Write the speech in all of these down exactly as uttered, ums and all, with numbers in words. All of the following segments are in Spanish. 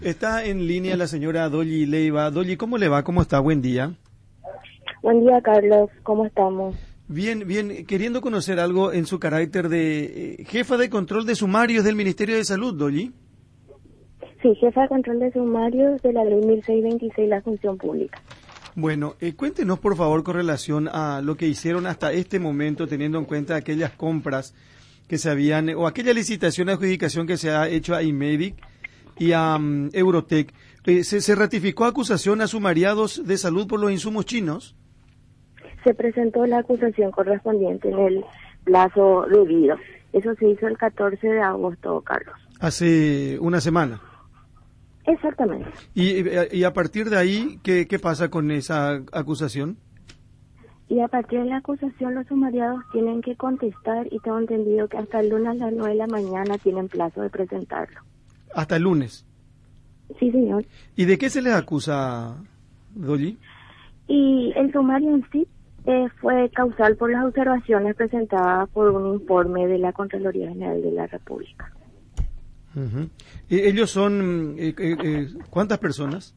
Está en línea la señora Dolly Leiva. Dolly, ¿cómo le va? ¿Cómo está? Buen día. Buen día, Carlos. ¿Cómo estamos? Bien, bien. Queriendo conocer algo en su carácter de eh, jefa de control de sumarios del Ministerio de Salud, Dolly. Sí, jefa de control de sumarios de la ley mil seiscientos veintiséis, la función pública. Bueno, eh, cuéntenos por favor con relación a lo que hicieron hasta este momento, teniendo en cuenta aquellas compras que se habían, o aquella licitación de adjudicación que se ha hecho a IMEDIC y a um, Eurotec. Eh, ¿se, ¿Se ratificó acusación a sumariados de salud por los insumos chinos? Se presentó la acusación correspondiente en el plazo debido. Eso se hizo el catorce de agosto, Carlos. Hace una semana. Exactamente. Y, y a partir de ahí, ¿qué, qué pasa con esa acusación? Y a partir de la acusación, los sumariados tienen que contestar y tengo entendido que hasta el lunes a las nueve de la mañana tienen plazo de presentarlo. ¿Hasta el lunes? Sí, señor. ¿Y de qué se les acusa, Dolly? Y el sumario en sí eh, fue causal por las observaciones presentadas por un informe de la Contraloría General de la República. Uh-huh. ¿Ellos son, eh, eh, eh, cuántas personas?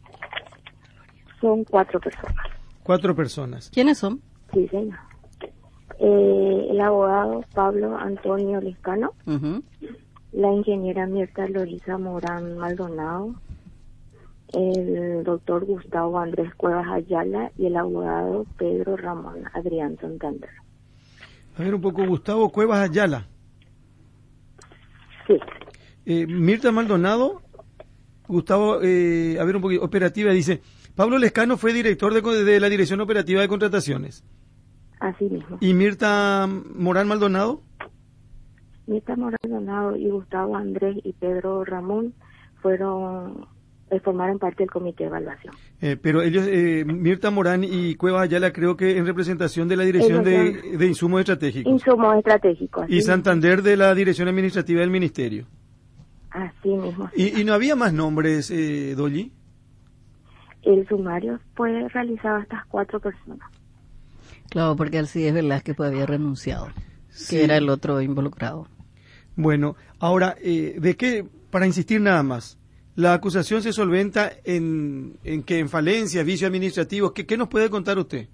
Son cuatro personas. Cuatro personas. ¿Quiénes son? Sí, señor. Eh, el abogado Pablo Antonio Lescano, Uh-huh. la ingeniera Mirta Loriza Morán Maldonado, el doctor Gustavo Andrés Cuevas Ayala y el abogado Pedro Ramón Adrián Santander. A ver un poco, Gustavo Cuevas Ayala. Sí. Eh, Mirta Maldonado, Gustavo, eh, a ver un poquito, operativa, dice, Pablo Lescano fue director de, de la Dirección Operativa de Contrataciones. Así mismo. ¿Y Mirta Morán Maldonado? Mirta Morán Maldonado y Gustavo Andrés y Pedro Ramón fueron, eh, formaron parte del comité de evaluación. Eh, pero ellos, eh, Mirta Morán y Cuevas Ayala, creo que en representación de la Dirección de, de Insumos Estratégicos. Insumos Estratégicos. Y Santander de la Dirección Administrativa del Ministerio. Así mismo. ¿Y, y no había más nombres, eh, Dolly? El sumario fue realizado a estas cuatro personas. Claro, porque Alcides Velázquez pues había renunciado, Sí. que era el otro involucrado. Bueno, ahora, eh, ¿de qué, para insistir nada más, la acusación se solventa en, en que en falencias, vicios administrativos? ¿Qué, ¿Qué nos puede contar usted?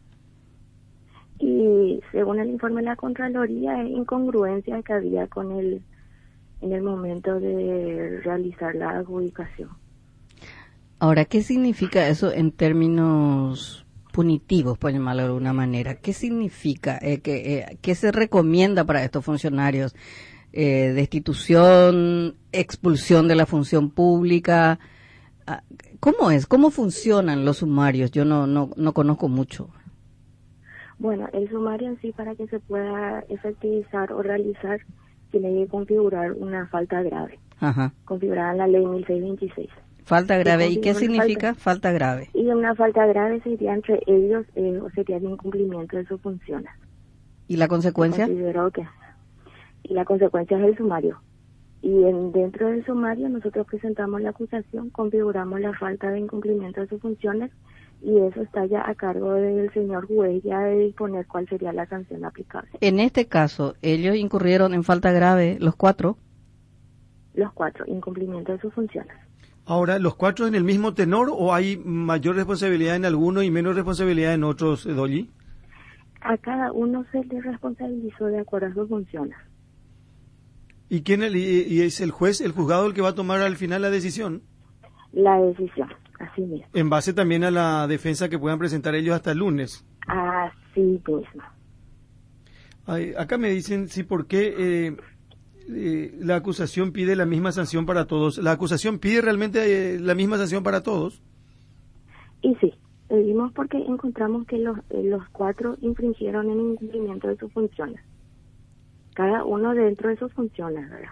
Y según el informe de la Contraloría, es incongruencia que había con el en el momento de realizar la adjudicación. Ahora, ¿qué significa eso en términos punitivos, por llamarlo de alguna manera? ¿Qué significa? Eh, que, eh, ¿Qué se recomienda para estos funcionarios? Eh, ¿Destitución, expulsión de la función pública? ¿Cómo es? ¿Cómo funcionan los sumarios? Yo no, no, no conozco mucho. Bueno, el sumario en sí, para que se pueda efectivizar o realizar, tiene que configurar una falta grave. Ajá. Configurada en la ley mil seiscientos veintiséis. Falta grave. ¿Y qué significa falta? falta grave? Y una falta grave sería entre ellos, eh, o sería el incumplimiento de sus funciones. ¿Y la consecuencia? Considero que y la consecuencia es el sumario. Y en, dentro del sumario nosotros presentamos la acusación, configuramos la falta de incumplimiento de sus funciones y eso está ya a cargo del señor juez ya de disponer cuál sería la sanción aplicable. En este caso, ellos incurrieron en falta grave, los cuatro. Los cuatro, incumplimiento de sus funciones. Ahora, ¿los cuatro en el mismo tenor o hay mayor responsabilidad en alguno y menos responsabilidad en otros, Dolly? A cada uno se le responsabilizó de acuerdo a sus funciones. ¿Y quién el, y, y es el juez, el juzgado, el que va a tomar al final la decisión? La decisión, así mismo. En base también a la defensa que puedan presentar ellos hasta el lunes. Así mismo. Ay, acá me dicen, sí, ¿por qué eh, eh, la acusación pide la misma sanción para todos? ¿La acusación pide realmente eh, la misma sanción para todos? Y sí, pedimos porque encontramos que los, eh, los cuatro infringieron en incumplimiento de sus funciones. Cada uno dentro de sus funciones, ¿verdad?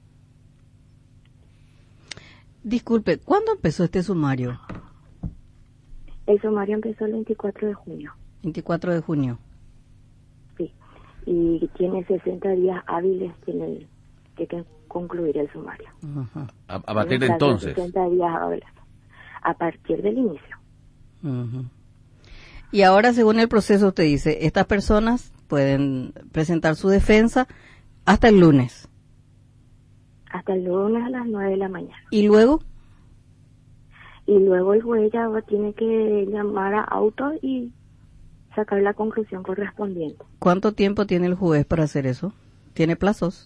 Disculpe, ¿cuándo empezó este sumario? El sumario empezó el veinticuatro de junio. veinticuatro de junio. Sí, y tiene sesenta días hábiles tiene que, que concluir el sumario. Ajá. A, a partir de entonces. sesenta días hábiles. A partir del inicio. Uh-huh. Y ahora, según el proceso, usted dice, estas personas pueden presentar su defensa hasta el lunes. Hasta el lunes a las nueve de la mañana. ¿Y luego? y luego el juez ya tiene que llamar a auto y sacar la conclusión correspondiente. ¿Cuánto tiempo tiene el juez para hacer eso? ¿Tiene plazos?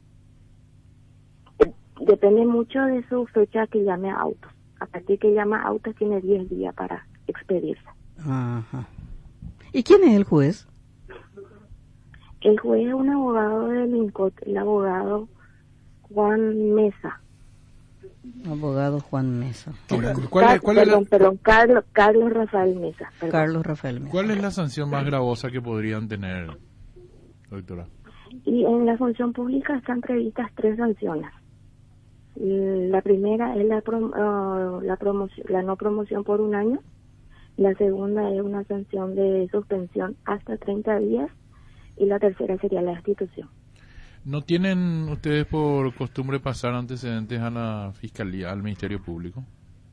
Depende mucho de su fecha que llame a auto. A partir que llama a auto tiene diez días para expedirse. Ajá. ¿Y quién es el juez? El juez es un abogado del INCOT, el abogado Juan Mesa. Abogado Juan Mesa. Ahora, ¿cuál es, cuál es perdón, la, perdón, Carlos, Carlos Rafael Mesa. Perdón. Carlos Rafael Mesa. ¿Cuál es la sanción más gravosa que podrían tener, doctora? Y en la función pública están previstas tres sanciones. La primera es la, prom uh, la, promoción, la no promoción por un año. La segunda es una sanción de suspensión hasta treinta días. Y la tercera sería la destitución. ¿No tienen ustedes por costumbre pasar antecedentes a la Fiscalía, al Ministerio Público?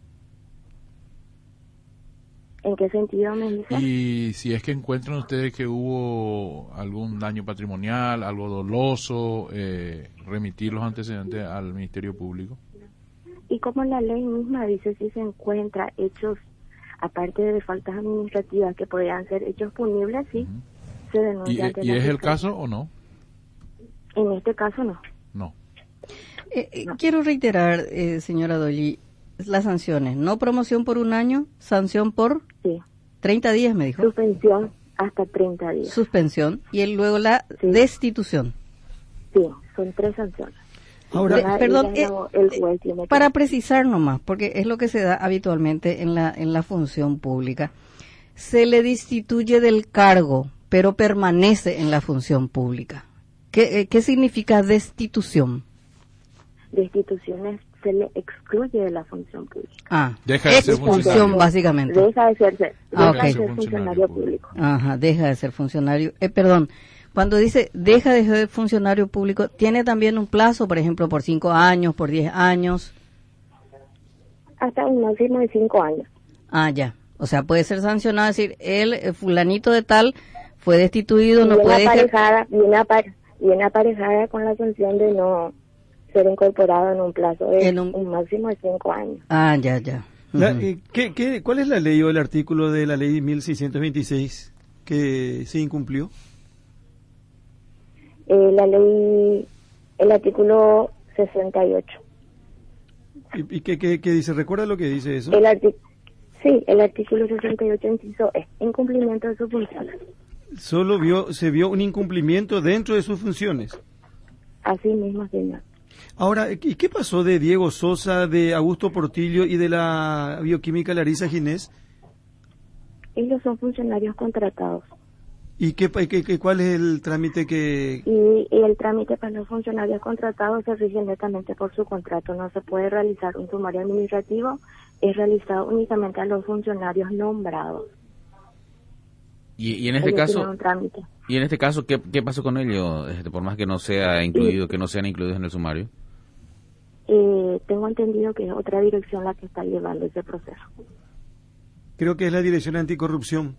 ¿En qué sentido me dice? Y si es que encuentran ustedes que hubo algún daño patrimonial, algo doloso, eh, remitir los antecedentes al Ministerio Público. Y como la ley misma dice, si se encuentra hechos, aparte de faltas administrativas que podrían ser hechos punibles, sí, uh-huh. se denuncia. ¿Y, y es el caso o no? En este caso no. No. Eh, eh, no. Quiero reiterar, eh, señora Dolly, las sanciones. No promoción por un año, sanción por sí. treinta días, me dijo. Suspensión hasta treinta días. Suspensión. Y el, luego la sí. destitución. Sí, son tres sanciones. Ahora, de, perdón, eh, el juez tiene que... para precisar nomás, porque es lo que se da habitualmente en la, en la función pública. Se le destituye del cargo, pero permanece en la función pública. ¿Qué, eh, ¿Qué significa destitución? Destitución es, se le excluye de la función pública. Ah, deja de expulsión, ser básicamente. Deja de ser, deja ah, de okay. ser funcionario público. Ajá, deja de ser funcionario. Eh, perdón, cuando dice deja de ser funcionario público, ¿tiene también un plazo, por ejemplo, por cinco años, por diez años? Hasta un máximo de cinco años. Ah, ya. O sea, puede ser sancionado, es decir, el eh, fulanito de tal fue destituido, no puede... Aparejada, viene, apare, viene aparejada con la sanción de no ser incorporado en un plazo de un... un máximo de cinco años. Ah, ya, ya. Uh-huh. La, eh, ¿qué, qué, ¿Cuál es la ley o el artículo de la ley mil seiscientos veintiséis que se incumplió? Eh, la ley, el artículo sesenta y ocho. ¿Y, y qué, qué, qué dice? ¿Recuerda lo que dice eso? El arti sí, el artículo sesenta y ocho inciso E, incumplimiento de sus funciones. Solo vio, se vio un incumplimiento dentro de sus funciones. Así mismo, señor. Ahora, ¿y qué pasó de Diego Sosa, de Augusto Portillo y de la bioquímica Larisa Ginés? Ellos son funcionarios contratados. ¿Y qué, qué, cuál es el trámite que...? Y, y el trámite para los funcionarios contratados se rige netamente por su contrato. No se puede realizar un sumario administrativo, es realizado únicamente a los funcionarios nombrados. Y, y en este ellos caso... Y en este caso, ¿qué, qué pasó con ellos? Este, por más que no sea incluido, y, que no sean incluidos en el sumario. Eh, tengo entendido que es otra dirección la que está llevando ese proceso. Creo que es la Dirección Anticorrupción.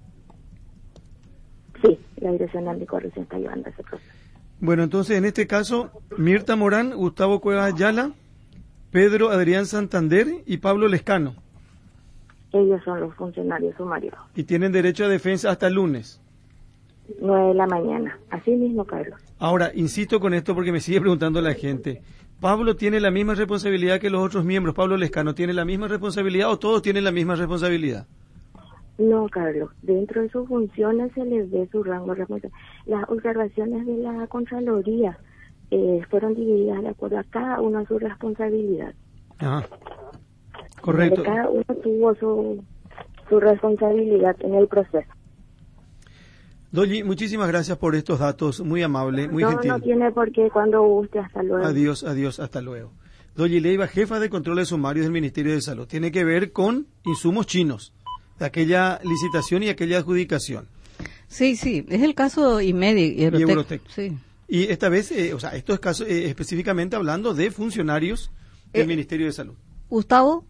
Sí, la Dirección Anticorrupción está llevando ese proceso. Bueno, entonces en este caso, Mirta Morán, Gustavo Cuevas Ayala, Pedro Adrián Santander y Pablo Lescano. Ellos son los funcionarios sumarios. Y tienen derecho a defensa hasta el lunes. nueve de la mañana. Así mismo, Carlos. Ahora, insisto con esto porque me sigue preguntando la gente. ¿Pablo tiene la misma responsabilidad que los otros miembros? ¿Pablo Lescano tiene la misma responsabilidad o todos tienen la misma responsabilidad? No, Carlos. Dentro de sus funciones se les ve su rango de responsabilidad. Las observaciones de la Contraloría eh, fueron divididas de acuerdo a cada uno a su responsabilidad. Ajá. Correcto. Cada uno tuvo su, su responsabilidad en el proceso. Dolly, muchísimas gracias por estos datos, muy amable, muy no, gentil. No tiene por qué, cuando guste, hasta luego. Adiós, adiós, hasta luego. Dolly Leiva, jefa de control de sumarios del Ministerio de Salud. Tiene que ver con insumos chinos, de aquella licitación y aquella adjudicación. Sí, sí, es el caso IMEDI y Eurotec. Y, Eurotec. Sí. Y esta vez, eh, o sea, esto es caso, eh, específicamente hablando de funcionarios del eh, Ministerio de Salud. Gustavo.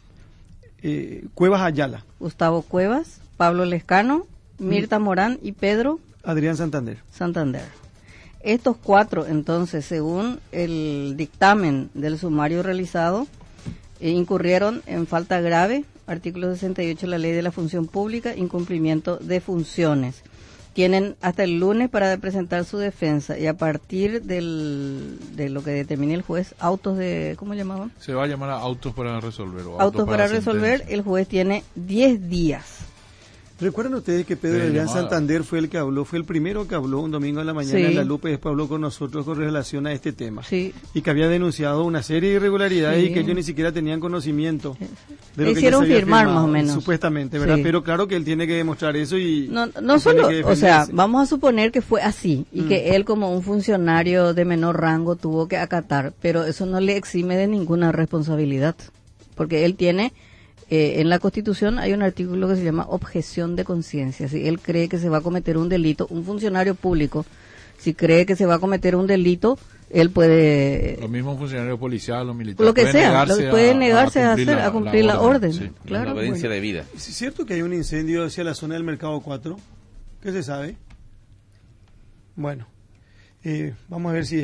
Eh, Cuevas Ayala. Gustavo Cuevas, Pablo Lescano, Mirta Morán y Pedro Adrián Santander. Santander. Estos cuatro, entonces, según el dictamen del sumario realizado, eh, incurrieron en falta grave, artículo sesenta y ocho de la Ley de la Función Pública, incumplimiento de funciones. Tienen hasta el lunes para presentar su defensa y a partir del, de lo que determine el juez, autos de, ¿cómo llamaban? Se va a llamar a autos para resolver. O Autos, autos para, para resolver, sentencia. el juez tiene diez días. ¿Recuerdan ustedes que Pedro Sí, Adrián llamada. Santander fue el que habló, fue el primero que habló un domingo en la mañana Sí. en La Lupa y después habló con nosotros con relación a este tema? Sí. Y que había denunciado una serie de irregularidades Sí. y que ellos ni siquiera tenían conocimiento de Le lo que hicieron ya se había firmar firmado, más o menos. supuestamente, ¿verdad? Sí. Pero claro que él tiene que demostrar eso y... No, y no tiene solo, que o sea, defenderse. vamos a suponer que fue así y Mm. que él como un funcionario de menor rango tuvo que acatar, pero eso no le exime de ninguna responsabilidad, porque él tiene, eh, en la Constitución hay un artículo que se llama objeción de conciencia. Si él cree que se va a cometer un delito, un funcionario público, si cree que se va a cometer un delito, él puede... Lo mismo un funcionario policial o militar. Lo que puede sea, negarse lo puede a- negarse a, cumplir hacer, la- a cumplir la, orden. sí. Claro, la obediencia bueno. de vida. ¿Es cierto que hay un incendio hacia la zona del Mercado cuatro? ¿Qué se sabe? Bueno, eh, vamos a ver si